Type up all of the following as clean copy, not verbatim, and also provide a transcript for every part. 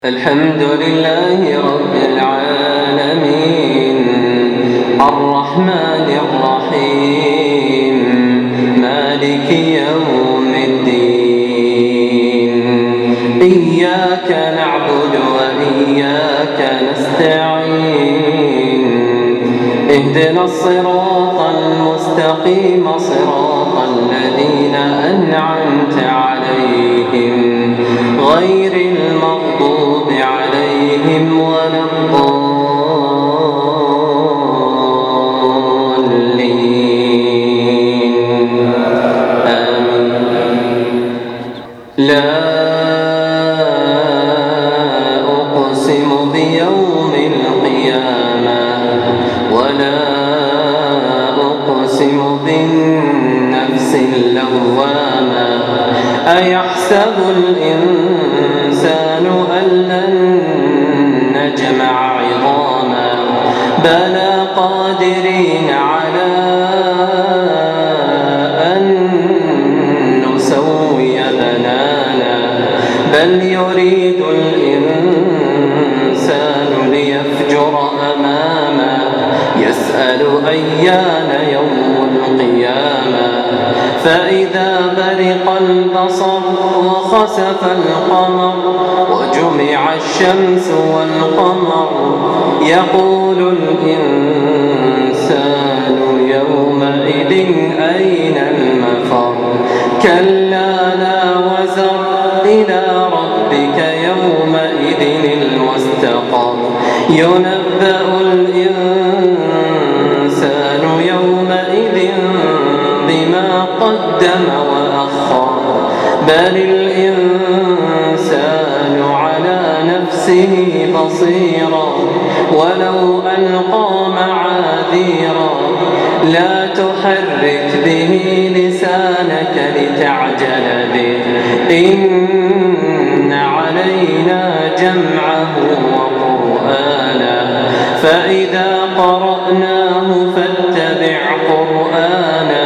الحمد لله رب العالمين الرحمن الرحيم مالك يوم الدين إياك نعبد وإياك نستعين اهدنا الصراط المستقيم صراط الذين أنعمت عليهم غير المغضوب عليهم ولا الضالين آمين. لا أقسم بيوم القيامة ولا أقسم بالنفس اللوامة أيحسب الإنسان أن لن نجمع عظاما بلى قادرين على أن نسوي بنانا بل يريد الإنسان ليفجر أماما يسأل أيان يوم القيامة فإذا برق البصر وخسف القمر وجمع الشمس والقمر يقول الإنسان يومئذ أين المفر كلا لا وزر إلى ربك يومئذ المستقر ينبأ الإنسان يومئذ بما قدم وأخر بل الإنسان على نفسه بصيرا ولو ألقى معاذيرا لا تحرك به لسانك لتعجل به إن علينا جمعه وقرآنا فإذا قرأناه فاتبع قرآنا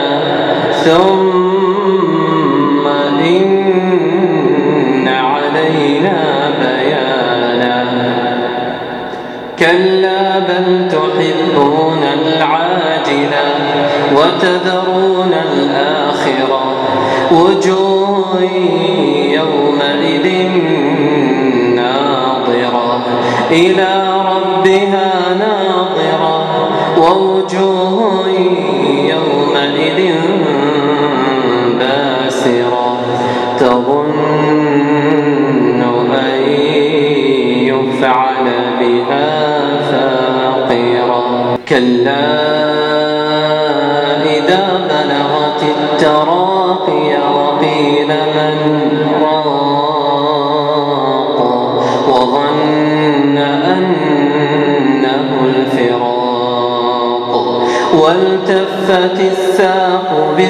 ثم إن علينا بيانا كلا بل تحبون العاجلة وتذرون الآخرة وجوه يومئذ ناظرة إلى ربها ناظرة ووجوه يومئذ باسرة تظن أن يفعل بها فاقرة كلا إذا بلغت التراقي وقيل من راق وظن أنه الفراق والتفت الساق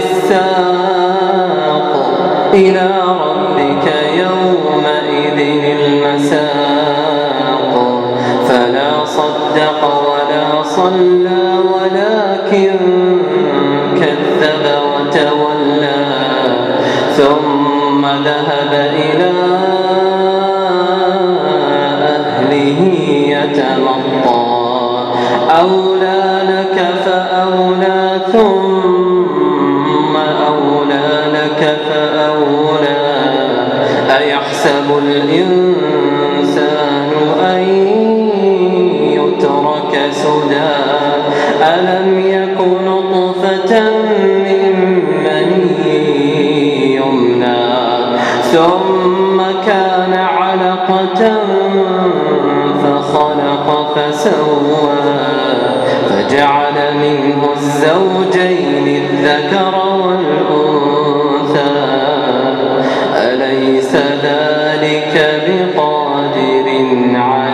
بالساق إلى ربك يومئذ المساق فلا صدق ولا صلى ولكن كذب وتولى ثم ذهب إلى أهله يتمطى أولى لك فأولى ثم أولى لك فأولى أيحسب الإنسان أن يترك سدى ألم يك نطفة من مني يمنى ثم كان علقة فخلق فسوى فجعل منه الزوجين الذكر والأنثى أليس ذلك بقادر على